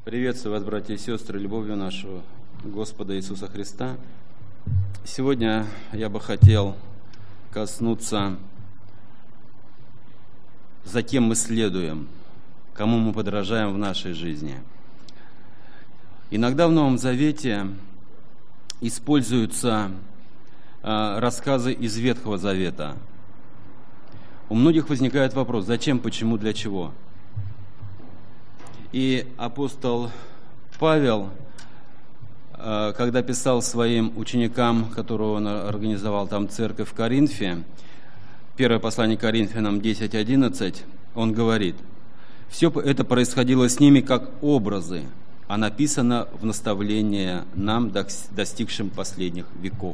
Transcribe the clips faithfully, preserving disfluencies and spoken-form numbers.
Приветствую вас, братья и сестры, любовью нашего Господа Иисуса Христа. Сегодня я бы хотел коснуться, за кем мы следуем, кому мы подражаем в нашей жизни. Иногда в Новом Завете используются э, рассказы из Ветхого Завета. У многих возникает вопрос: зачем, почему, для чего? И апостол Павел, когда писал своим ученикам, которого он организовал там церковь в Коринфе, первое послание Коринфянам десять одиннадцать, он говорит: «Все это происходило с ними как образы, а написано в наставление нам, достигшим последних веков».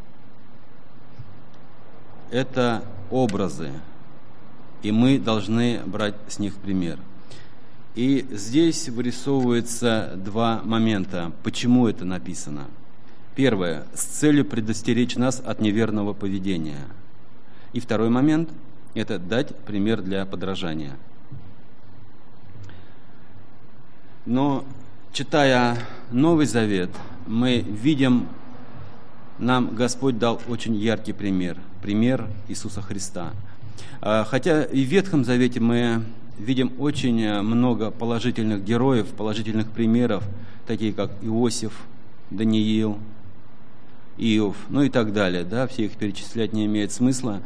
Это образы, и мы должны брать с них пример. И здесь вырисовывается два момента, почему это написано. Первое, с целью предостеречь нас от неверного поведения. И второй момент, это дать пример для подражания. Но, читая Новый Завет, мы видим, нам Господь дал очень яркий пример, пример Иисуса Христа. Хотя и в Ветхом Завете мы видим очень много положительных героев, положительных примеров, такие как Иосиф, Даниил, Иов, ну и так далее. Да, все их перечислять не имеет смысла.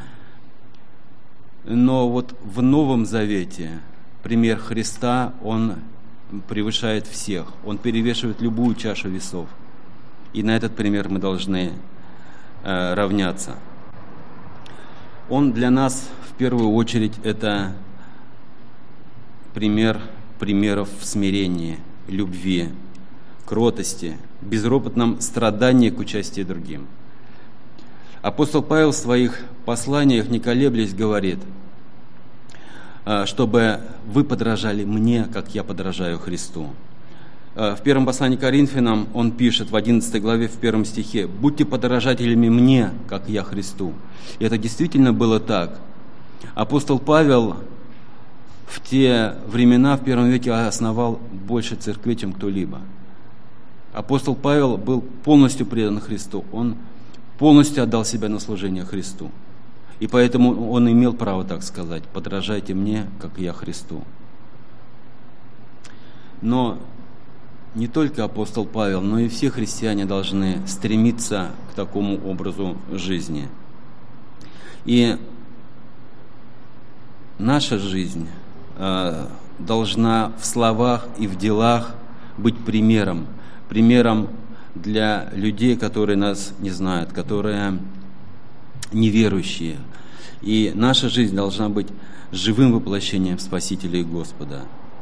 Но вот в Новом Завете пример Христа, он превышает всех, он перевешивает любую чашу весов. И на этот пример мы должны э, равняться. Он для нас в первую очередь это пример примеров в смирении, любви, кротости, безропотном страдании к участию другим. Апостол Павел в своих посланиях, не колеблясь, говорит, чтобы вы подражали мне, как я подражаю Христу. В первом послании к Коринфянам он пишет в одиннадцатой главе, в первом стихе: «Будьте подражателями мне, как я Христу». И это действительно было так. Апостол Павел в те времена, в первом веке, основал больше церквей, чем кто-либо. Апостол Павел был полностью предан Христу, он полностью отдал себя на служение Христу. И поэтому он имел право так сказать: «Подражайте мне, как я Христу». Но не только апостол Павел, но и все христиане должны стремиться к такому образу жизни. И наша жизнь должна в словах и в делах быть примером, примером для людей, которые нас не знают, которые неверующие. И наша жизнь должна быть живым воплощением Спасителя и Господа.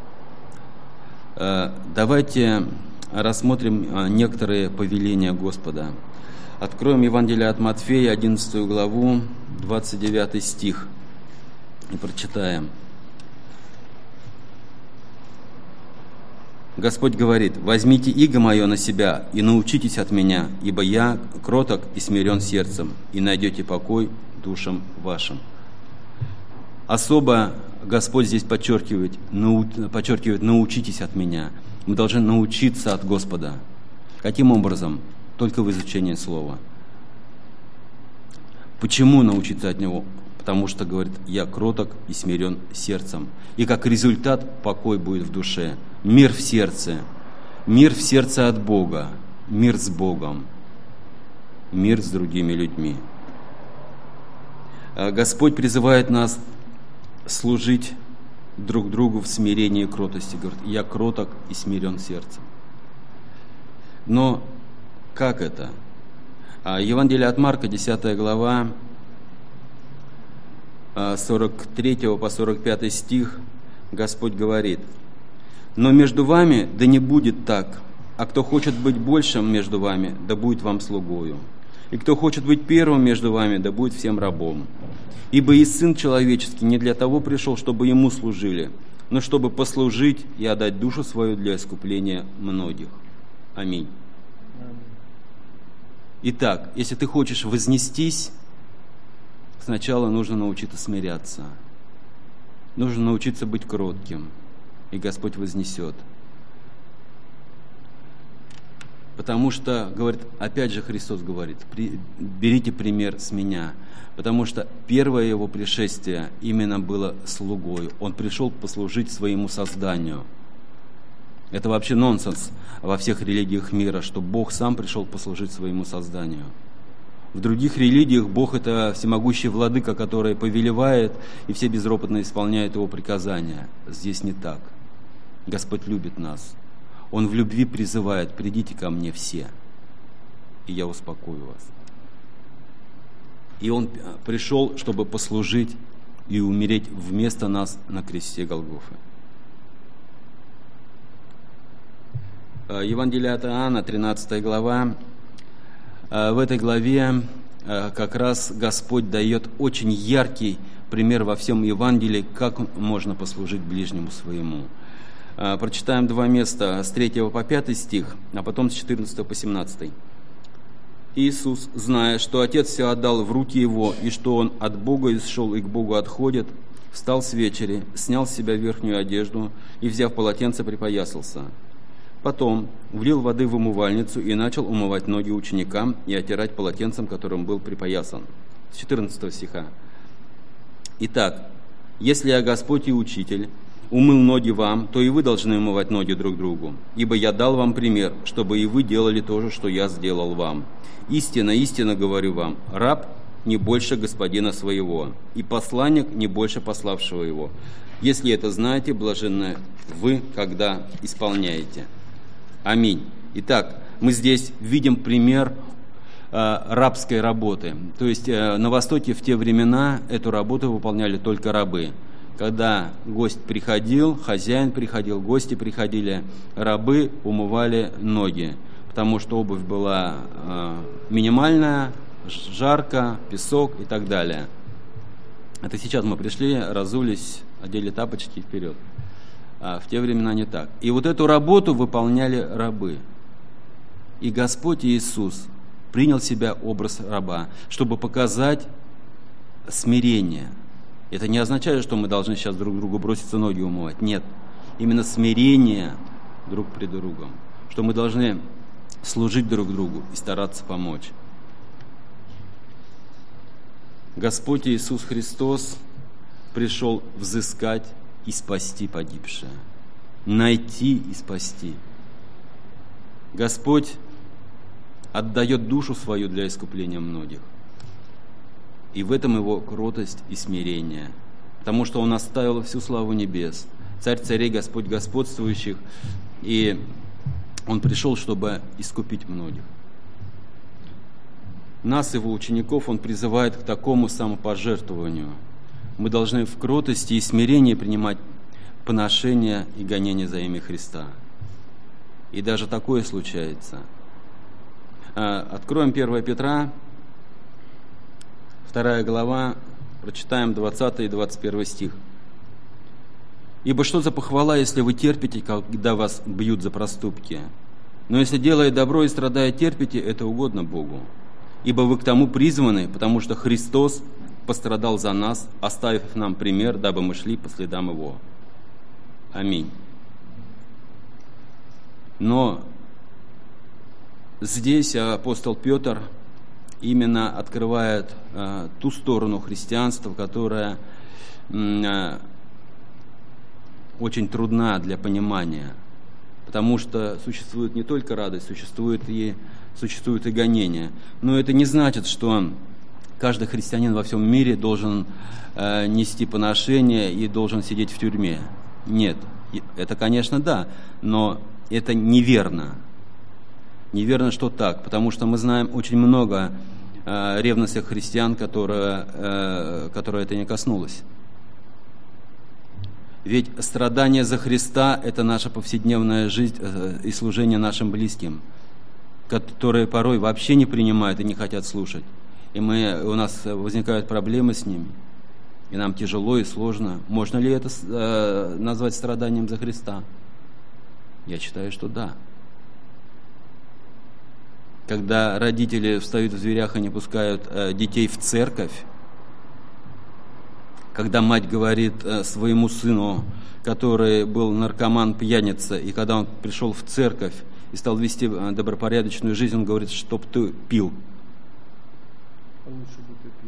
Давайте рассмотрим некоторые повеления Господа. Откроем Евангелие от Матфея, одиннадцатую главу, двадцать девятый стих, и прочитаем. Господь говорит: «Возьмите иго мое на себя и научитесь от меня, ибо я кроток и смирен сердцем, и найдете покой душам вашим». Особо Господь здесь подчеркивает, нау, подчеркивает «научитесь от меня». Мы должны научиться от Господа. Каким образом? Только в изучении Слова. Почему научиться от Него? Потому что, говорит, я кроток и смирен сердцем. И как результат покой будет в душе, мир в сердце, мир в сердце от Бога, мир с Богом, мир с другими людьми. Господь призывает нас служить друг другу в смирении и кротости. Говорит, я кроток и смирен сердцем. Но как это? Евангелие от Марка, десятая глава, сорок третий по сорок пятый стих, Господь говорит: «Но между вами да не будет так, а кто хочет быть большим между вами, да будет вам слугою. И кто хочет быть первым между вами, да будет всем рабом. Ибо и Сын Человеческий не для того пришел, чтобы Ему служили, но чтобы послужить и отдать душу свою для искупления многих». Аминь. Итак, если ты хочешь вознестись, сначала нужно научиться смиряться. Нужно научиться быть кротким, и Господь вознесет. Потому что, говорит, опять же Христос говорит, берите пример с меня. Потому что первое его пришествие именно было слугой. Он пришел послужить своему созданию. Это вообще нонсенс во всех религиях мира, что Бог сам пришел послужить своему созданию. В других религиях Бог – это всемогущий владыка, который повелевает, и все безропотно исполняют его приказания. Здесь не так. Господь любит нас. Он в любви призывает: придите ко мне все, и я успокою вас. И Он пришел, чтобы послужить и умереть вместо нас на кресте Голгофы. Евангелие от Иоанна, тринадцатая глава. В этой главе как раз Господь дает очень яркий пример во всем Евангелии, как можно послужить ближнему своему. Прочитаем два места, с третьего по пятый стих, а потом с четырнадцатого по семнадцатый. Иисус, зная, что Отец все отдал в руки Его, и что Он от Бога исшел и к Богу отходит, встал с вечери, снял с себя верхнюю одежду и, взяв полотенце, припоясался. Потом влил воды в умывальницу и начал умывать ноги ученикам и отирать полотенцем, которым был припоясан. С четырнадцатого стиха. Итак, если я Господь и Учитель, умыл ноги вам, то и вы должны умывать ноги друг другу. Ибо я дал вам пример, чтобы и вы делали то же, что я сделал вам. Истинно, истинно говорю вам, раб не больше господина своего, и посланник не больше пославшего его. Если это знаете, блаженны вы, когда исполняете. Аминь. Итак, мы здесь видим пример э, рабской работы. То есть э, на Востоке в те времена эту работу выполняли только рабы. Когда гость приходил, хозяин приходил, гости приходили, рабы умывали ноги, потому что обувь была э, минимальная, жарко, песок и так далее. Это сейчас мы пришли, разулись, одели тапочки вперед. А в те времена не так. И вот эту работу выполняли рабы. И Господь Иисус принял в себя образ раба, чтобы показать смирение. Это не означает, что мы должны сейчас друг другу броситься ноги умывать. Нет. Именно смирение друг пред другом. Что мы должны служить друг другу и стараться помочь. Господь Иисус Христос пришел взыскать и спасти погибшее, найти и спасти. Господь отдает душу свою для искупления многих. И в этом Его кротость и смирение, потому что Он оставил всю славу небес, Царь царей, Господь господствующих, и Он пришел, чтобы искупить многих. Нас, Его учеников, Он призывает к такому самопожертвованию. Мы должны в кротости и смирении принимать поношения и гонения за имя Христа. И даже такое случается. Откроем первое Петра, вторая глава, прочитаем двадцатый и двадцать первый стих. «Ибо что за похвала, если вы терпите, когда вас бьют за проступки? Но если, делая добро и страдая, терпите, это угодно Богу. Ибо вы к тому призваны, потому что Христос пострадал за нас, оставив нам пример, дабы мы шли по следам Его». Аминь. Но здесь апостол Петр именно открывает э, ту сторону христианства, которая э, очень трудна для понимания, потому что существует не только радость, существует и, существует и гонение. Но это не значит, что каждый христианин во всем мире должен э, нести поношение и должен сидеть в тюрьме. Нет, это, конечно, да, но это неверно. Неверно, что так, потому что мы знаем очень много э, ревностных христиан, которые, э, которые это не коснулось. Ведь страдание за Христа – это наша повседневная жизнь э, и служение нашим близким, которые порой вообще не принимают и не хотят слушать. И мы, у нас возникают проблемы с ними, и нам тяжело и сложно. Можно ли это э, назвать страданием за Христа? Я считаю, что да. Когда родители встают в дверях и не пускают э, детей в церковь, когда мать говорит э, своему сыну, который был наркоман-пьяница, и когда он пришел в церковь, и стал вести добропорядочную жизнь, он говорит, чтоб ты пил. Лучше бы ты пил.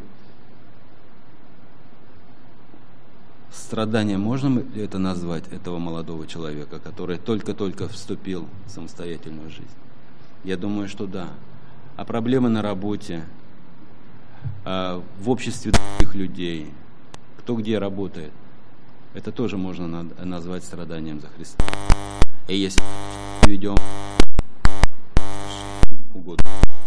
Страдание, можно ли это назвать, этого молодого человека, который только-только вступил в самостоятельную жизнь? Я думаю, что да. А проблемы на работе, в обществе других людей, кто где работает, это тоже можно назвать страданием за Христа. И если мы ведем угодно.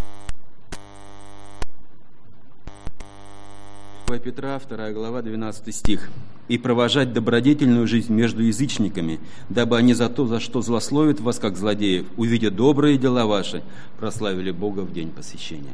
первое Петра, вторая глава, двенадцатый стих. «И провожать добродетельную жизнь между язычниками, дабы они за то, за что злословят вас, как злодеев, увидя добрые дела ваши, прославили Бога в день посвящения».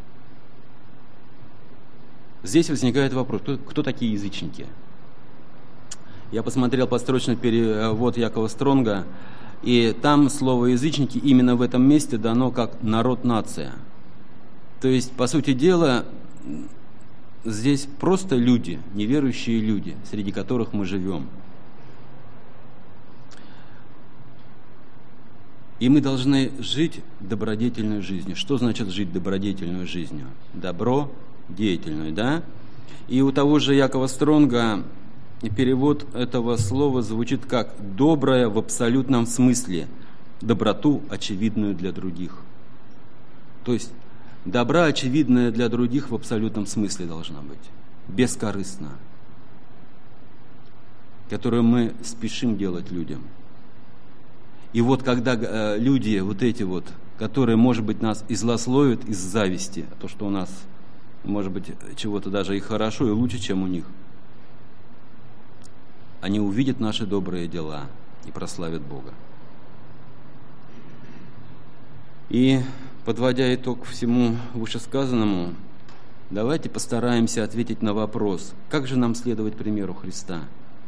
Здесь возникает вопрос, кто, кто такие язычники? Я посмотрел подстрочный перевод Якова Стронга, и там слово «язычники» именно в этом месте дано как «народ-нация». То есть, по сути дела, здесь просто люди, неверующие люди, среди которых мы живем. И мы должны жить добродетельной жизнью. Что значит жить добродетельной жизнью? Добро, деятельную, да? И у того же Якова Стронга перевод этого слова звучит как «доброе в абсолютном смысле, доброту, очевидную для других». То есть добра, очевидная для других, в абсолютном смысле должна быть, бескорыстно, которую мы спешим делать людям. И вот когда э, люди вот эти вот, которые, может быть, нас и злословят из зависти, то, что у нас, может быть, чего-то даже и хорошо, и лучше, чем у них, они увидят наши добрые дела и прославят Бога. И подводя итог всему вышесказанному, давайте постараемся ответить на вопрос, как же нам следовать примеру Христа.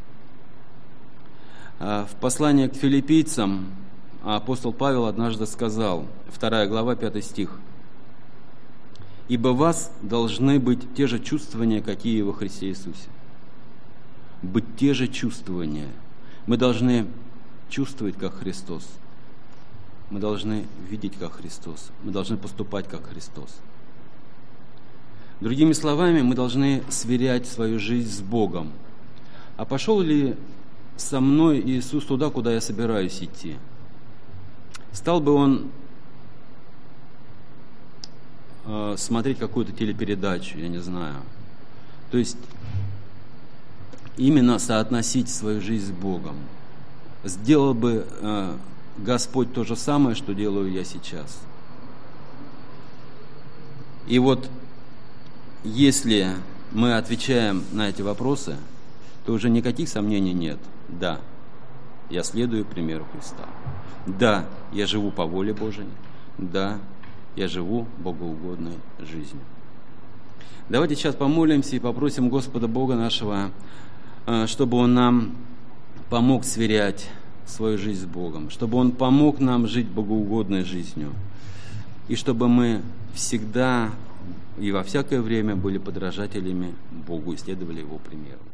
В послании к филиппийцам апостол Павел однажды сказал, вторая глава, пятый стих, «Ибо в вас должны быть те же чувствования, какие во Христе Иисусе». Быть те же чувствования. Мы должны чувствовать, как Христос. Мы должны видеть, как Христос. Мы должны поступать, как Христос. Другими словами, мы должны сверять свою жизнь с Богом. А пошел ли со мной Иисус туда, куда я собираюсь идти? Стал бы Он э, смотреть какую-то телепередачу, я не знаю. То есть именно соотносить свою жизнь с Богом. Сделал бы э, Господь то же самое, что делаю я сейчас. И вот если мы отвечаем на эти вопросы, то уже никаких сомнений нет. Да, я следую примеру Христа. Да, я живу по воле Божией. Да, я живу богоугодной жизнью. Давайте сейчас помолимся и попросим Господа Бога нашего, чтобы Он нам помог сверять свою жизнь с Богом, чтобы Он помог нам жить богоугодной жизнью, и чтобы мы всегда и во всякое время были подражателями Богу и следовали Его примеру.